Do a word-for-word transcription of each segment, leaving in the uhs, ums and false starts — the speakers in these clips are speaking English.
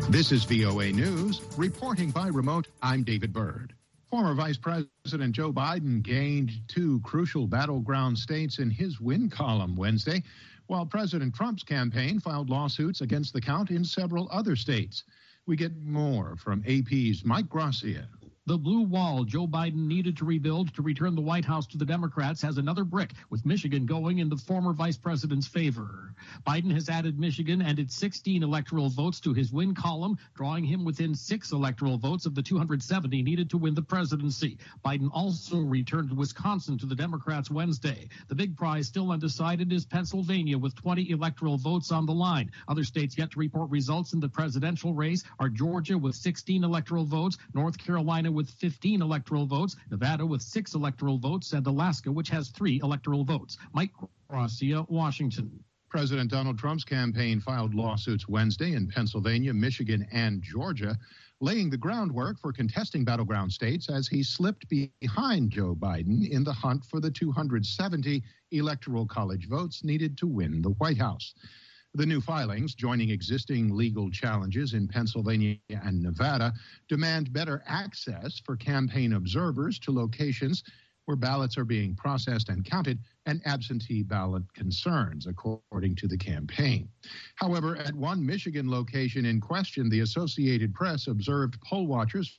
This is V O A News. Reporting by remote, I'm David Byrd. Former Vice President Joe Biden gained two crucial battleground states in his win column Wednesday, while President Trump's campaign filed lawsuits against the count in several other states. We get more from A P's Mike Gracia. The blue wall Joe Biden needed to rebuild to return the White House to the Democrats has another brick, with Michigan going in the former vice president's favor. Biden has added Michigan and its sixteen electoral votes to his win column, drawing him within six electoral votes of the two hundred seventy needed to win the presidency. Biden also returned Wisconsin to the Democrats Wednesday. The big prize still undecided is Pennsylvania, with twenty electoral votes on the line. Other states yet to report results in the presidential race are Georgia with sixteen electoral votes, North Carolina with with fifteen electoral votes, Nevada with six electoral votes, and Alaska, which has three electoral votes. Mike Gracia, Washington. President Donald Trump's campaign filed lawsuits Wednesday in Pennsylvania, Michigan, and Georgia, laying the groundwork for contesting battleground states as he slipped behind Joe Biden in the hunt for the two hundred seventy electoral college votes needed to win the White House. The new filings, joining existing legal challenges in Pennsylvania and Nevada, demand better access for campaign observers to locations where ballots are being processed and counted, and absentee ballot concerns, according to the campaign. However, at one Michigan location in question, the Associated Press observed poll watchers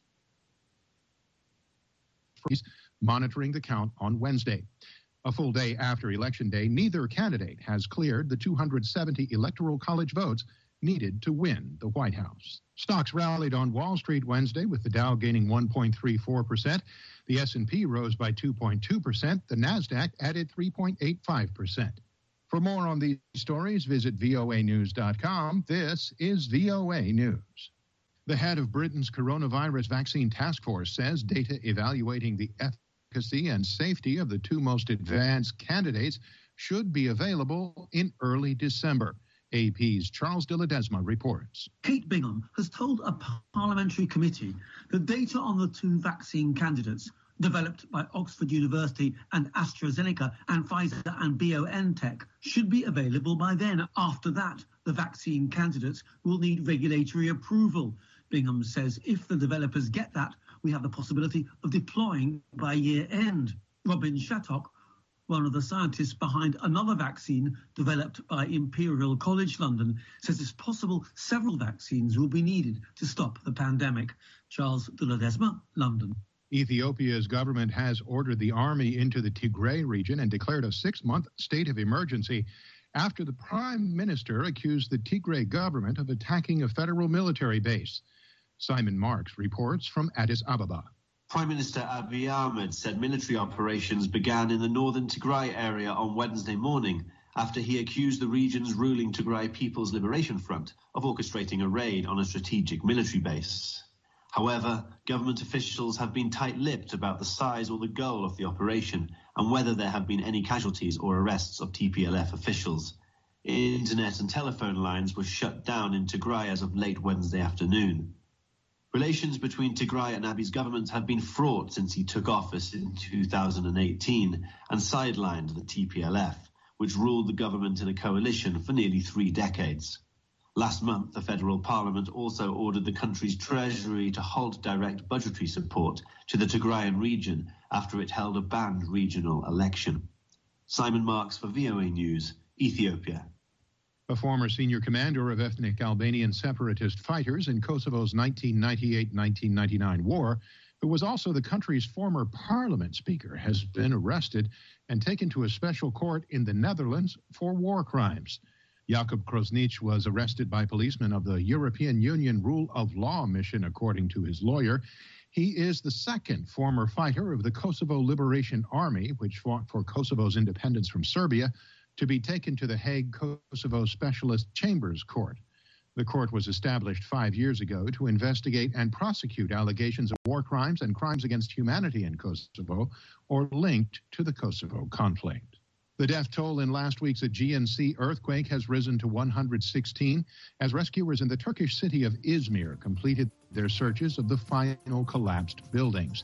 monitoring the count on Wednesday. A full day after Election Day, neither candidate has cleared the two hundred seventy electoral college votes needed to win the White House. Stocks rallied on Wall Street Wednesday, with the Dow gaining one point three four percent. The S and P rose by two point two percent. The Nasdaq added three point eight five percent. For more on these stories, visit V O A news dot com. This is V O A News. The head of Britain's coronavirus vaccine task force says data evaluating the efficacy and safety of the two most advanced candidates should be available in early December. A P's Charles de Ledesma reports. Kate Bingham has told a parliamentary committee that data on the two vaccine candidates developed by Oxford University and AstraZeneca and Pfizer and BioNTech should be available by then. After that, the vaccine candidates will need regulatory approval. Bingham says if the developers get that, we have the possibility of deploying by year end. Robin Shattock, one of the scientists behind another vaccine developed by Imperial College London, says it's possible several vaccines will be needed to stop the pandemic. Charles de Ledesma, London. Ethiopia's government has ordered the army into the Tigray region and declared a six-month state of emergency after the prime minister accused the Tigray government of attacking a federal military base. Simon Marks reports from Addis Ababa. Prime Minister Abiy Ahmed said military operations began in the northern Tigray area on Wednesday morning after he accused the region's ruling Tigray People's Liberation Front of orchestrating a raid on a strategic military base. However, government officials have been tight-lipped about the size or the goal of the operation and whether there have been any casualties or arrests of T P L F officials. Internet and telephone lines were shut down in Tigray as of late Wednesday afternoon. Relations between Tigray and Abiy's government have been fraught since he took office in two thousand eighteen and sidelined the T P L F, which ruled the government in a coalition for nearly three decades. Last month, the federal parliament also ordered the country's treasury to halt direct budgetary support to the Tigrayan region after it held a banned regional election. Simon Marks for V O A News, Ethiopia. A former senior commander of ethnic Albanian separatist fighters in Kosovo's nineteen ninety-eight nineteen ninety-nine war, who was also the country's former parliament speaker, has been arrested and taken to a special court in the Netherlands for war crimes. Jakub Krosnic was arrested by policemen of the European Union Rule of Law mission, according to his lawyer. He is the second former fighter of the Kosovo Liberation Army, which fought for Kosovo's independence from Serbia, to be taken to the Hague Kosovo Specialist Chambers Court. The court was established five years ago to investigate and prosecute allegations of war crimes and crimes against humanity in Kosovo or linked to the Kosovo conflict. The death toll in last week's Aegean Sea earthquake has risen to one hundred sixteen as rescuers in the Turkish city of Izmir completed their searches of the final collapsed buildings.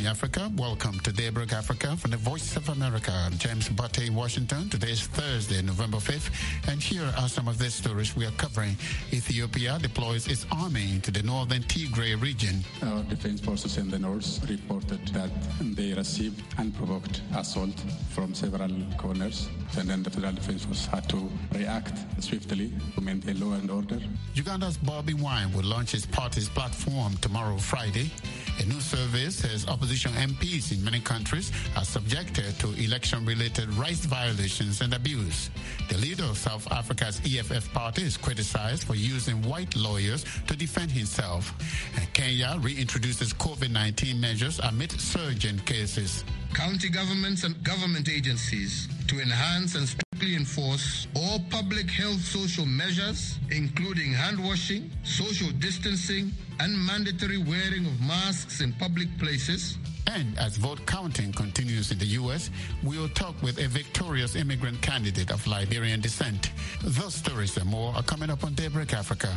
Africa. Welcome to Daybreak Africa from the Voice of America. I'm James Butte, Washington. Today is Thursday, November fifth, and here are some of the stories we are covering. Ethiopia deploys its army into the northern Tigray region. Our defense forces in the north reported that they received unprovoked assault from several corners, and then the federal defense force had to react swiftly to maintain law and order. Uganda's Bobby Wine will launch his party's platform tomorrow, Friday. A new survey says opposition M Ps in many countries are subjected to election-related rights violations and abuse. The leader of South Africa's E F F party is criticized for using white lawyers to defend himself. And Kenya reintroduces COVID nineteen measures amid surge in cases. County governments and government agencies to enhance and strictly enforce all public health social measures, including hand washing, social distancing, and mandatory wearing of masks in public places. And as vote counting continues in the U S, we will talk with a victorious immigrant candidate of Liberian descent. Those stories and more are coming up on Daybreak Africa.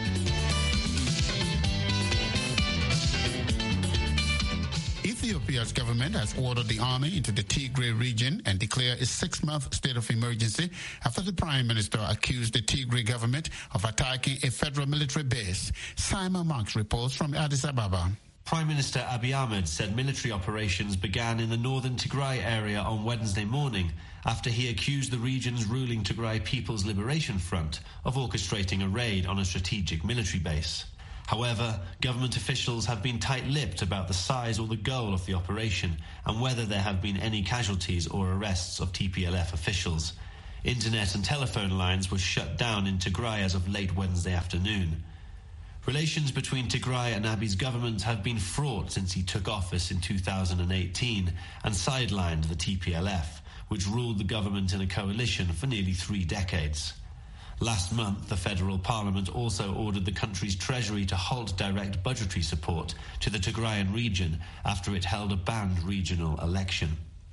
Ethiopia's government has ordered the army into the Tigray region and declared a six-month state of emergency after the prime minister accused the Tigray government of attacking a federal military base. Simon Marks reports from Addis Ababa. Prime Minister Abiy Ahmed said military operations began in the northern Tigray area on Wednesday morning after he accused the region's ruling Tigray People's Liberation Front of orchestrating a raid on a strategic military base. However, government officials have been tight-lipped about the size or the goal of the operation and whether there have been any casualties or arrests of T P L F officials. Internet and telephone lines were shut down in Tigray as of late Wednesday afternoon. Relations between Tigray and Abiy's government have been fraught since he took office in two thousand eighteen and sidelined the T P L F, which ruled the government in a coalition for nearly three decades. Last month, the federal parliament also ordered the country's treasury to halt direct budgetary support to the Tigrayan region after it held a banned regional election.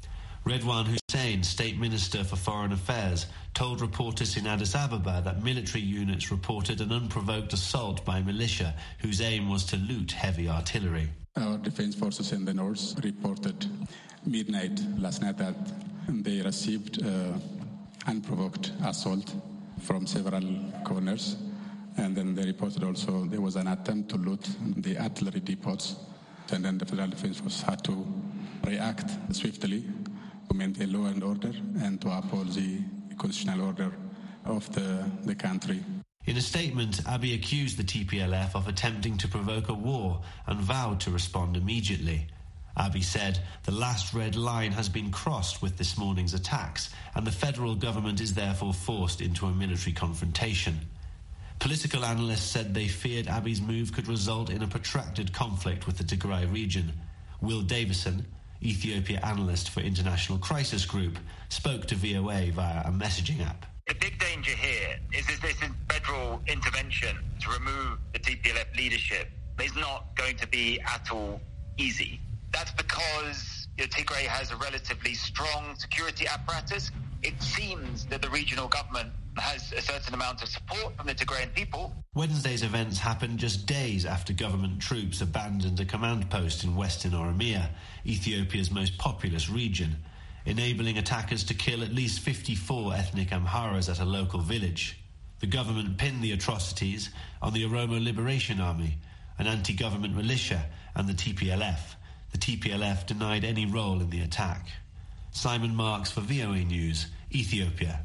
Redwan Hussein, State Minister for Foreign Affairs, told reporters in Addis Ababa that military units reported an unprovoked assault by militia whose aim was to loot heavy artillery. Our defense forces in the north reported midnight last night that they received uh, unprovoked assault from several corners, and then they reported also there was an attempt to loot the artillery depots, and then the federal defense force had to react swiftly to maintain law and order and to uphold the constitutional order of the, the country. In a statement, Abiy accused the T P L F of attempting to provoke a war and vowed to respond immediately. Abiy said the last red line has been crossed with this morning's attacks, and the federal government is therefore forced into a military confrontation. Political analysts said they feared Abiy's move could result in a protracted conflict with the Tigray region. Will Davison, Ethiopia analyst for International Crisis Group, spoke to V O A via a messaging app. The big danger here is that this federal intervention to remove the T P L F leadership is not going to be at all easy. That's because you know, Tigray has a relatively strong security apparatus. It seems that the regional government has a certain amount of support from the Tigrayan people. Wednesday's events happened just days after government troops abandoned a command post in western Oromia, Ethiopia's most populous region, enabling attackers to kill at least fifty-four ethnic Amharas at a local village. The government pinned the atrocities on the Oromo Liberation Army, an anti-government militia, and the T P L F. The T P L F denied any role in the attack. Simon Marks for V O A News, Ethiopia.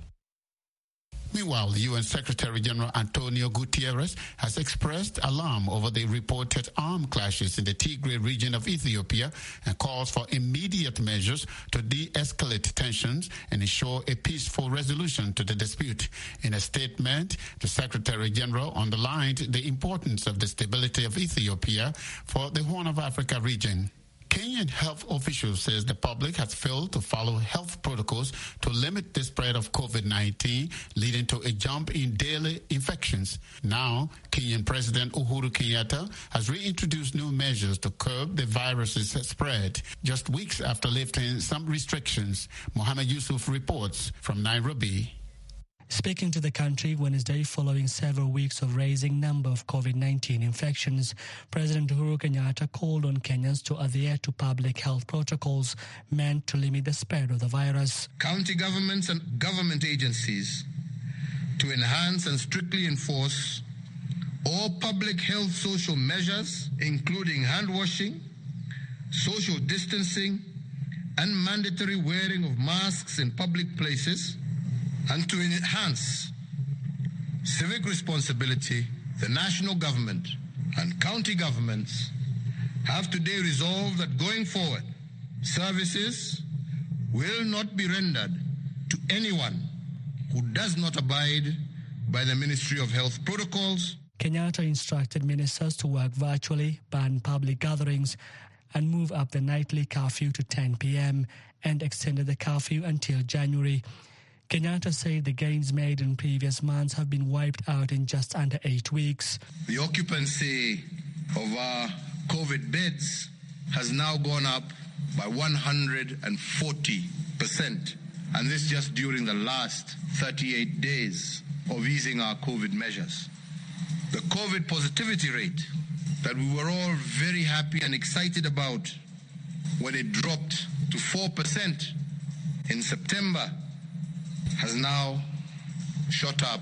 Meanwhile, the U N Secretary-General Antonio Guterres has expressed alarm over the reported armed clashes in the Tigray region of Ethiopia and calls for immediate measures to de-escalate tensions and ensure a peaceful resolution to the dispute. In a statement, the Secretary-General underlined the importance of the stability of Ethiopia for the Horn of Africa region. Kenyan health officials says the public has failed to follow health protocols to limit the spread of COVID nineteen, leading to a jump in daily infections. Now, Kenyan President Uhuru Kenyatta has reintroduced new measures to curb the virus's spread, just weeks after lifting some restrictions. Mohammed Yusuf reports from Nairobi. Speaking to the country Wednesday following several weeks of raising number of COVID nineteen infections, President Uhuru Kenyatta called on Kenyans to adhere to public health protocols meant to limit the spread of the virus. County governments and government agencies to enhance and strictly enforce all public health social measures, including hand washing, social distancing, and mandatory wearing of masks in public places, and to enhance civic responsibility. The national government and county governments have today resolved that going forward, services will not be rendered to anyone who does not abide by the Ministry of Health protocols. Kenyatta instructed ministers to work virtually, ban public gatherings, and move up the nightly curfew to ten p.m. and extended the curfew until January. Kenyatta said the gains made in previous months have been wiped out in just under eight weeks. The occupancy of our COVID beds has now gone up by one hundred forty percent, and this just during the last thirty-eight days of easing our COVID measures. The COVID positivity rate that we were all very happy and excited about when it dropped to four percent in September has now shot up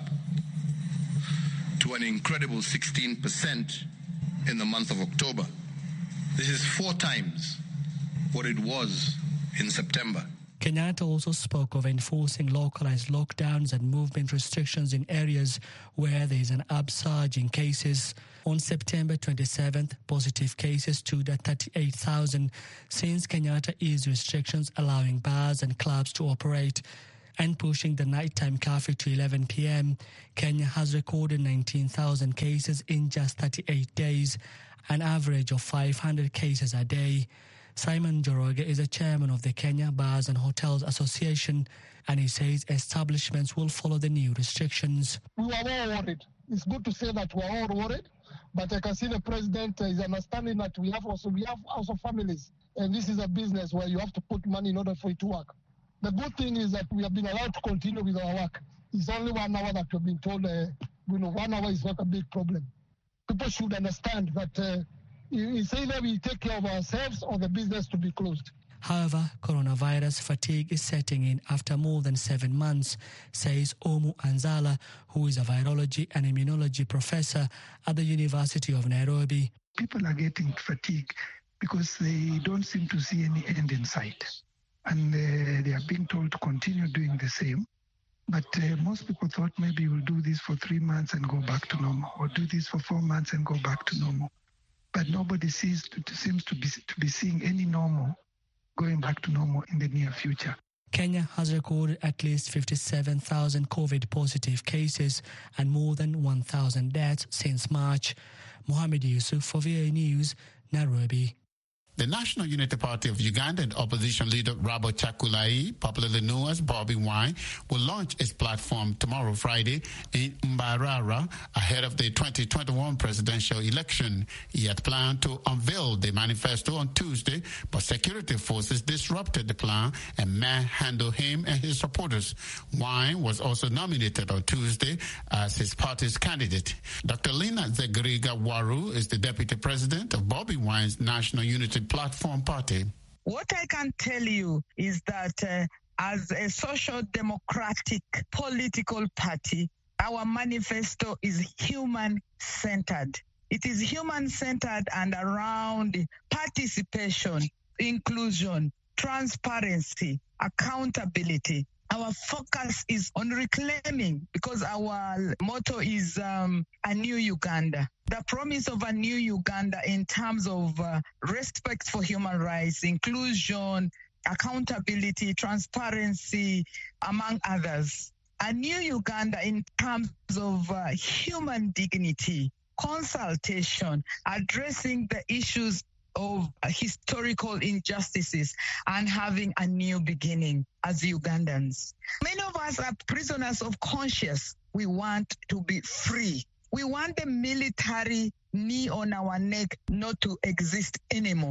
to an incredible sixteen percent in the month of October. This is four times what it was in September. Kenyatta also spoke of enforcing localized lockdowns and movement restrictions in areas where there is an upsurge in cases. On September twenty-seventh, positive cases stood at thirty-eight thousand since Kenyatta eased restrictions allowing bars and clubs to operate and pushing the nighttime curfew to eleven p.m. Kenya has recorded nineteen thousand cases in just thirty-eight days, an average of five hundred cases a day. Simon Njoroge is the chairman of the Kenya Bars and Hotels Association, and he says establishments will follow the new restrictions. We are all worried. It's good to say that we are all worried, but I can see the president is understanding that we have also we have also families, and this is a business where you have to put money in order for it to work. The good thing is that we have been allowed to continue with our work. It's only one hour that we've been told, uh, you know, one hour is not a big problem. People should understand that uh, it's either we take care of ourselves or the business to be closed. However, coronavirus fatigue is setting in after more than seven months, says Omu Anzala, who is a virology and immunology professor at the University of Nairobi. People are getting fatigued because they don't seem to see any end in sight. And uh, they are being told to continue doing the same. But uh, most people thought maybe we'll do this for three months and go back to normal, or do this for four months and go back to normal. But nobody sees to, seems to be to be seeing any normal going back to normal in the near future. Kenya has recorded at least fifty-seven thousand COVID positive cases and more than one thousand deaths since March. Mohamed Yusuf for V A News, Nairobi. The National Unity Party of Uganda and opposition leader Robert Chakulai, popularly known as Bobby Wine, will launch its platform tomorrow, Friday, in Mbarara, ahead of the twenty twenty-one presidential election. He had planned to unveil the manifesto on Tuesday, but security forces disrupted the plan and manhandled him and his supporters. Wine was also nominated on Tuesday as his party's candidate. Doctor Lina Zegeriga Waru is the deputy president of Bobby Wine's National Unity Platform Party. What I can tell you is that uh, as a social democratic political party, our manifesto is human-centered. It is human-centered and around participation, inclusion, transparency, accountability. Our focus is on reclaiming, because our motto is um, a new Uganda. The promise of a new Uganda in terms of uh, respect for human rights, inclusion, accountability, transparency, among others. A new Uganda in terms of uh, human dignity, consultation, addressing the issues of uh, historical injustices, and having a new beginning as Ugandans. Many of us are prisoners of conscience. We want to be free. We want the military knee on our neck not to exist anymore.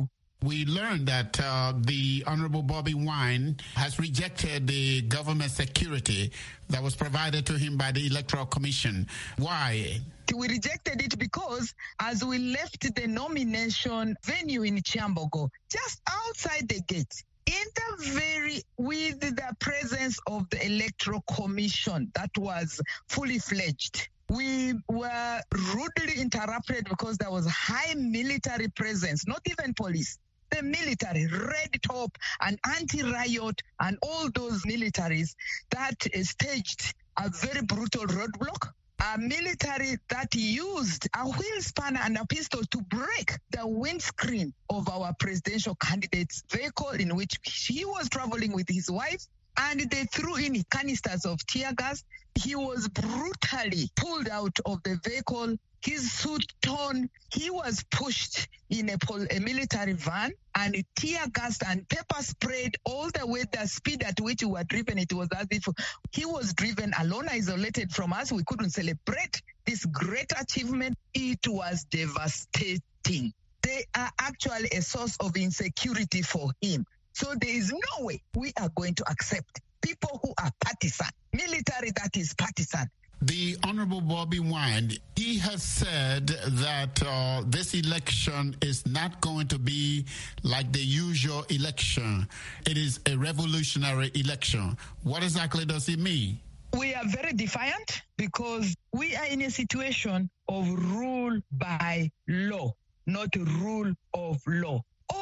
We learned that uh, the Honorable Bobby Wine has rejected the government security that was provided to him by the Electoral Commission. Why? We rejected it because as we left the nomination venue in Kyambogo, just outside the gate, in the very, with the presence of the Electoral Commission that was fully fledged, we were rudely interrupted because there was high military presence, not even police. The military, red top and anti-riot and all those militaries that staged a very brutal roadblock. A military that used a wheel spanner and a pistol to break the windscreen of our presidential candidate's vehicle in which he was traveling with his wife, and they threw in canisters of tear gas. He was brutally pulled out of the vehicle, his suit torn. He was pushed in a, pol- a military van and tear gas and pepper sprayed all the way. The speed at which we were driven, it was as if he was driven alone, isolated from us. We couldn't celebrate this great achievement. It was devastating. They are actually a source of insecurity for him. So there is no way we are going to accept people who are partisan, military that is partisan. The Honorable Bobby Wine, he has said that uh, this election is not going to be like the usual election. It is a revolutionary election. What exactly does it mean? We are very defiant because we are in a situation of rule by law, not rule of law.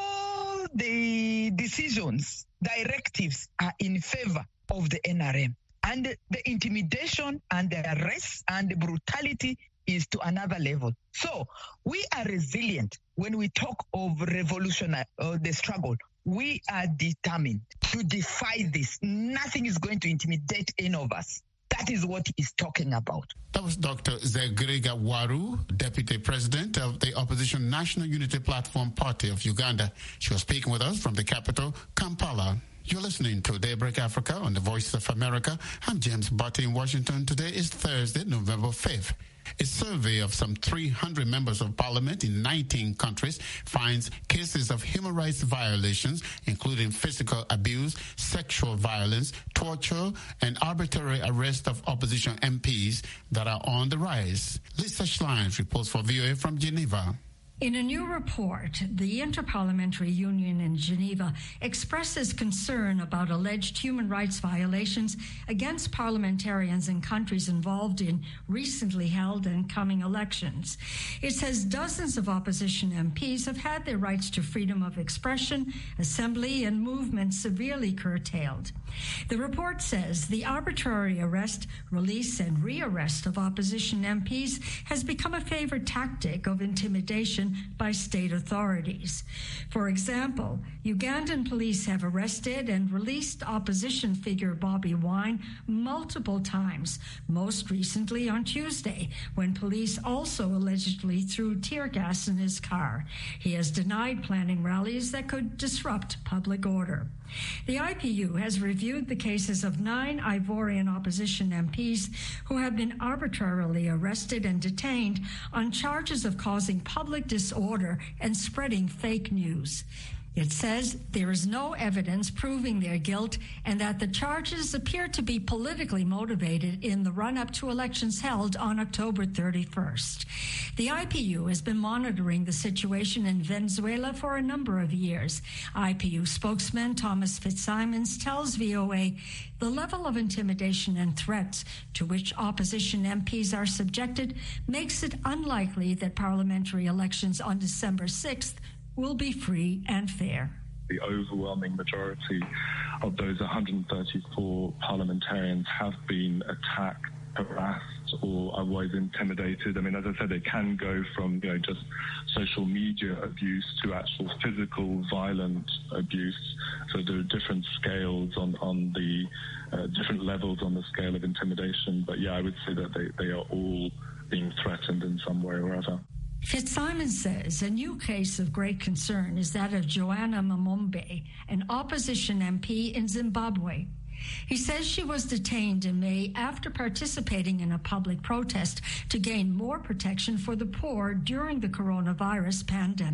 All the decisions, directives are in favor of the N R M. And the intimidation and the arrest and the brutality is to another level. So we are resilient when we talk of revolution or the struggle. We are determined to defy this. Nothing is going to intimidate any of us. That is what he's talking about. That was Doctor Zegriga Waru, Deputy President of the Opposition National Unity Platform Party of Uganda. She was speaking with us from the capital, Kampala. You're listening to Daybreak Africa on the Voice of America. I'm James Barty in Washington. Today is Thursday, November fifth. A survey of some three hundred members of parliament in nineteen countries finds cases of human rights violations, including physical abuse, sexual violence, torture, and arbitrary arrest of opposition M Ps that are on the rise. Lisa Schlein reports for V O A from Geneva. In a new report, the Interparliamentary Union in Geneva expresses concern about alleged human rights violations against parliamentarians in countries involved in recently held and coming elections. It says dozens of opposition M Ps have had their rights to freedom of expression, assembly, and movement severely curtailed. The report says the arbitrary arrest, release, and rearrest of opposition M Ps has become a favorite tactic of intimidation by state authorities. For example, Ugandan police have arrested and released opposition figure Bobby Wine multiple times, most recently on Tuesday, when police also allegedly threw tear gas in his car. He has denied planning rallies that could disrupt public order. The I P U has reviewed the cases of nine Ivorian opposition M Ps who have been arbitrarily arrested and detained on charges of causing public disorder and spreading fake news. It says there is no evidence proving their guilt and that the charges appear to be politically motivated in the run-up to elections held on October thirty-first. The I P U has been monitoring the situation in Venezuela for a number of years. I P U spokesman Thomas Fitzsimons tells V O A the level of intimidation and threats to which opposition M Ps are subjected makes it unlikely that parliamentary elections on December sixth will be free and fair. The overwhelming majority of those one hundred thirty-four parliamentarians have been attacked, harassed, or otherwise intimidated. I mean, as I said, it can go from, you know, just social media abuse to actual physical, violent abuse. So there are different scales on, on the, uh, different levels on the scale of intimidation. But yeah, I would say that they, they are all being threatened in some way or other. Fitzsimons says a new case of great concern is that of Joanna Mamombe, an opposition M P in Zimbabwe. He says she was detained in May after participating in a public protest to gain more protection for the poor during the coronavirus pandemic.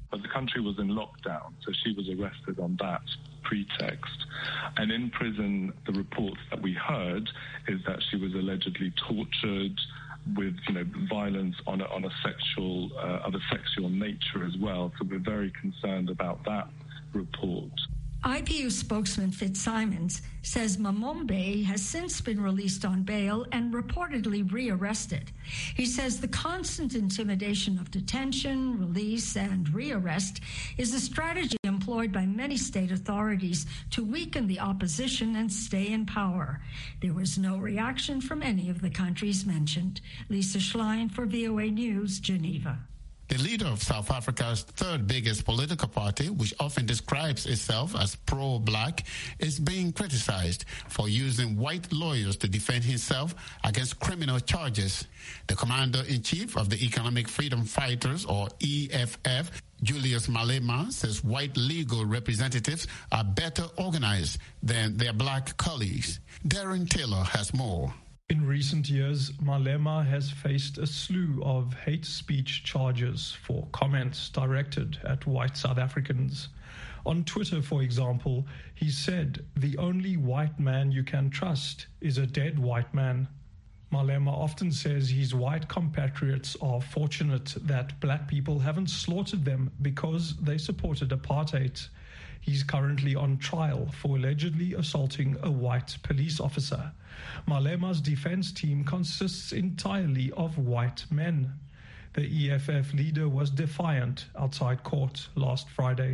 But the country was in lockdown, so she was arrested on that pretext. And in prison, the reports that we heard is that she was allegedly tortured with, you know, violence on a, on a sexual, uh, of a sexual nature as well. So we're very concerned about that report. I P U spokesman Fitzsimons says Mamombe has since been released on bail and reportedly rearrested. He says the constant intimidation of detention, release, and rearrest is a strategy employed by many state authorities to weaken the opposition and stay in power. There was no reaction from any of the countries mentioned. Lisa Schlein for V O A News, Geneva. The leader of South Africa's third biggest political party, which often describes itself as pro-black, is being criticized for using white lawyers to defend himself against criminal charges. The commander-in-chief of the Economic Freedom Fighters, or E F F, Julius Malema, says white legal representatives are better organized than their black colleagues. Darren Taylor has more. In recent years, Malema has faced a slew of hate speech charges for comments directed at white South Africans. On Twitter, for example, he said, "The only white man you can trust is a dead white man." Malema often says his white compatriots are fortunate that black people haven't slaughtered them because they supported apartheid. He's currently on trial for allegedly assaulting a white police officer. Malema's defense team consists entirely of white men. The E F F leader was defiant outside court last Friday.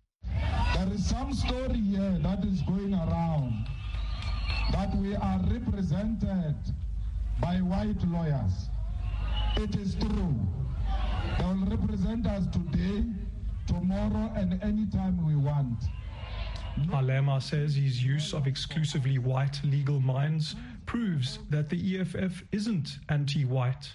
There is some story here that is going around that we are represented by white lawyers. It is true. They will represent us today, tomorrow, and anytime we want. Malema says his use of exclusively white legal minds proves that the E F F isn't anti-white.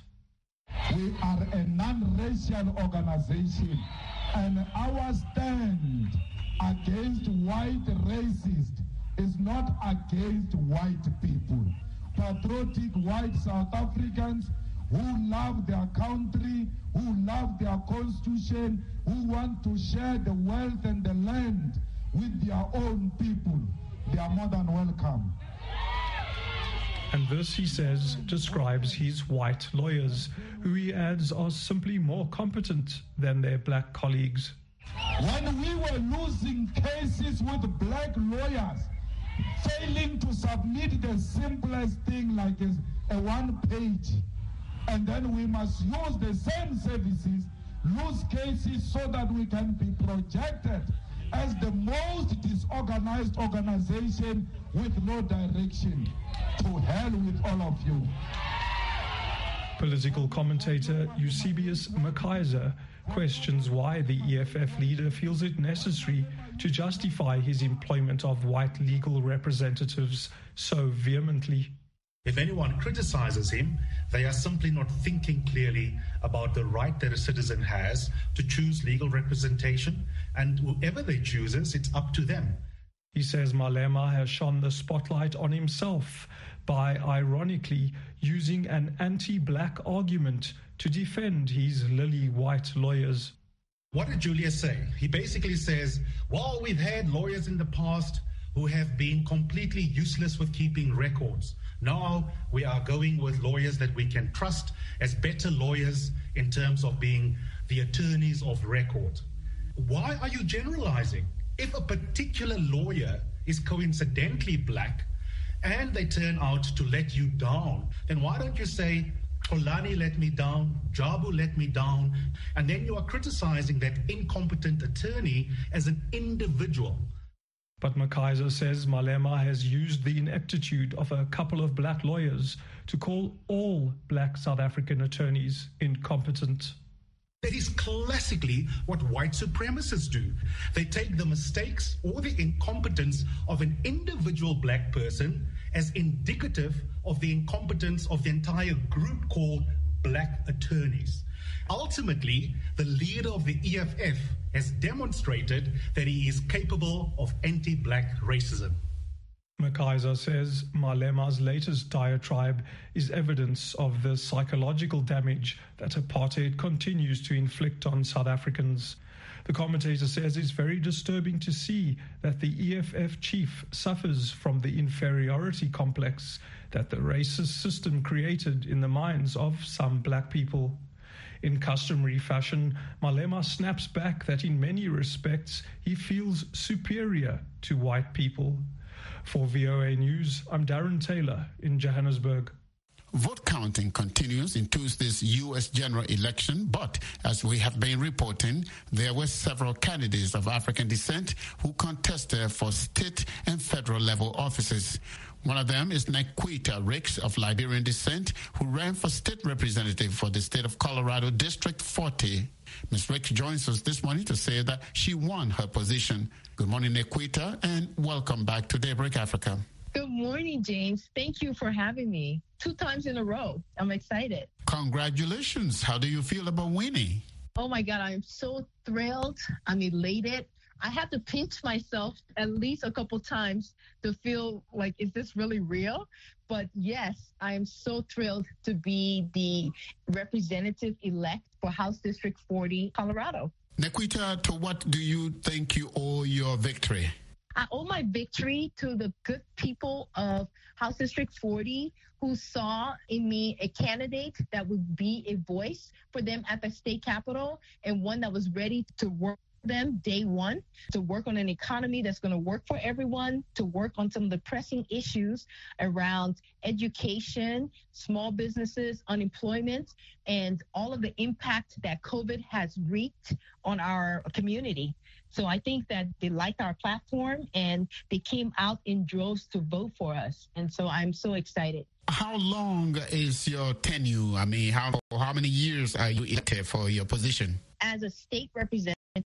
We are a non-racial organization, and our stand against white racists is not against white people. Patriotic white South Africans who love their country, who love their constitution, who want to share the wealth and the land with their own people. They are more than welcome. And this, he says, describes his white lawyers, who he adds are simply more competent than their black colleagues. When we were losing cases with black lawyers, failing to submit the simplest thing like a, a one page, and then we must use the same services, lose cases so that we can be projected as the most disorganized organization with no direction. To hell with all of you. Political commentator Eusebius McKaiser questions why the E F F leader feels it necessary to justify his employment of white legal representatives so vehemently. If anyone criticizes him, they are simply not thinking clearly about the right that a citizen has to choose legal representation, and whoever they chooses, it's up to them. He says Malema has shone the spotlight on himself by, ironically, using an anti-black argument to defend his lily white lawyers. What did Julius say? He basically says, well, we've had lawyers in the past who have been completely useless with keeping records. Now we are going with lawyers that we can trust as better lawyers in terms of being the attorneys of record. Why are you generalizing? If a particular lawyer is coincidentally black and they turn out to let you down, then why don't you say, Xolani let me down, Jabu let me down, and then you are criticizing that incompetent attorney as an individual. But McKaiser says Malema has used the ineptitude of a couple of black lawyers to call all black South African attorneys incompetent. That is classically what white supremacists do. They take the mistakes or the incompetence of an individual black person as indicative of the incompetence of the entire group called black attorneys. Ultimately, the leader of the E F F has demonstrated that he is capable of anti-black racism. McKaiser says Malema's latest diatribe is evidence of the psychological damage that apartheid continues to inflict on South Africans. The commentator says it's very disturbing to see that the E F F chief suffers from the inferiority complex that the racist system created in the minds of some black people. In customary fashion, Malema snaps back that in many respects he feels superior to white people. For V O A News, I'm Darren Taylor in Johannesburg. Vote counting continues in Tuesday's U S general election, but as we have been reporting, there were several candidates of African descent who contested for state and federal level offices. One of them is Nequita Ricks of Liberian descent, who ran for state representative for the state of Colorado, District forty. Miz Ricks joins us this morning to say that she won her position. Good morning, Nequita, and welcome back to Daybreak Africa. Good morning, James. Thank you for having me two times in a row. I'm excited. Congratulations. How do you feel about winning? Oh, my God. I'm so thrilled. I'm elated. I had to pinch myself at least a couple times to feel like, is this really real? But yes, I am so thrilled to be the representative-elect for House District forty, Colorado. Nequita, to what do you think you owe your victory? I owe my victory to the good people of House District forty who saw in me a candidate that would be a voice for them at the state capitol and one that was ready to work with them day one, to work on an economy that's going to work for everyone, to work on some of the pressing issues around education, small businesses, unemployment, and all of the impact that COVID has wreaked on our community. So I think that they liked our platform and they came out in droves to vote for us. And so I'm so excited. How long is your tenure? I mean, how how many years are you elected for your position? As a state representative,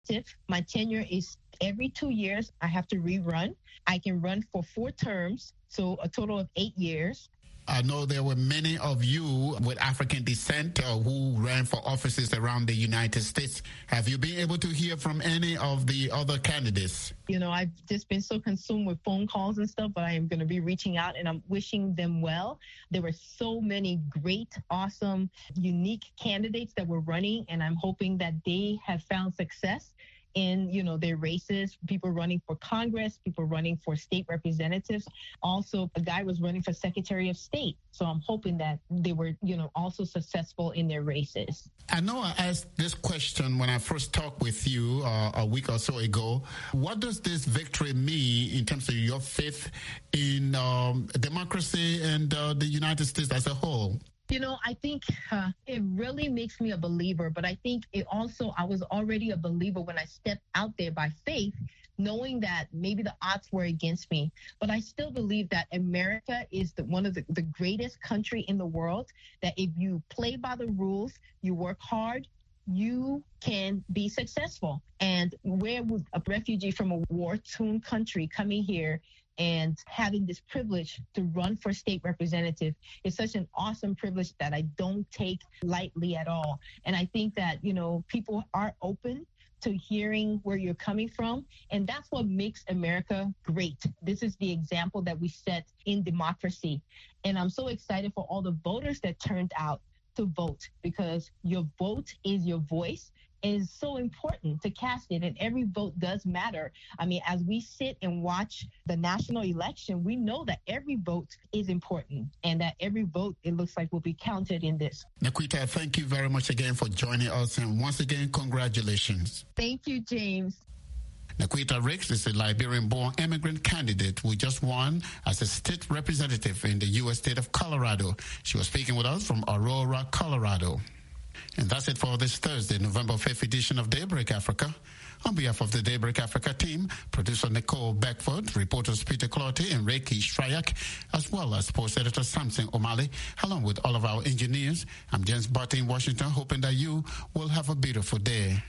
my tenure is every two years. I have to rerun. I can run for four terms, so a total of eight years. I know there were many of you with African descent uh, who ran for offices around the United States. Have you been able to hear from any of the other candidates? You know, I've just been so consumed with phone calls and stuff, but I am going to be reaching out and I'm wishing them well. There were so many great, awesome, unique candidates that were running, and I'm hoping that they have found success in, you know, their races, people running for Congress, people running for state representatives. Also, a guy was running for Secretary of State. So I'm hoping that they were, you know, also successful in their races. I know I asked this question when I first talked with you uh, a week or so ago. What does this victory mean in terms of your faith in um, democracy and uh, the United States as a whole? You know, I think uh, it really makes me a believer, but I think it also, I was already a believer when I stepped out there by faith, knowing that maybe the odds were against me. But I still believe that America is the, one of the, the greatest country in the world, that if you play by the rules, you work hard, you can be successful. And where would a refugee from a war-torn country coming here and having this privilege to run for state representative is such an awesome privilege that I don't take lightly at all. And I think that, you know, people are open to hearing where you're coming from. And that's what makes America great. This is the example that we set in democracy. And I'm so excited for all the voters that turned out to vote, because your vote is your voice. Is so important to cast it, and every vote does matter. I mean, as we sit and watch the national election, we know that every vote is important and that every vote, it looks like, will be counted in this. Nequita, thank you very much again for joining us, and once again, congratulations. Thank you, James. Nequita Ricks is a Liberian-born immigrant candidate who just won as a state representative in the U S state of Colorado. She was speaking with us from Aurora, Colorado. And that's it for this Thursday, November fifth edition of Daybreak Africa. On behalf of the Daybreak Africa team, producer Nicole Beckford, reporters Peter Clotty and Reiki Shryak, as well as sports editor Samson O'Malley, along with all of our engineers, I'm James Barty in Washington, hoping that you will have a beautiful day.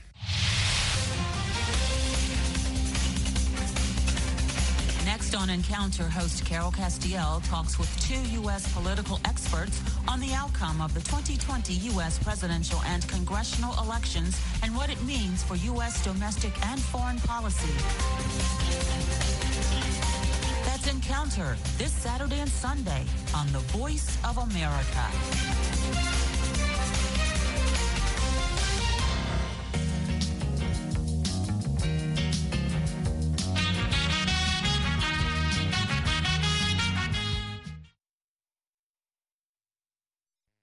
Next on Encounter, host Carol Castiel talks with two U S political experts on the outcome of the twenty twenty U S presidential and congressional elections and what it means for U S domestic and foreign policy. That's Encounter this Saturday and Sunday on The Voice of America.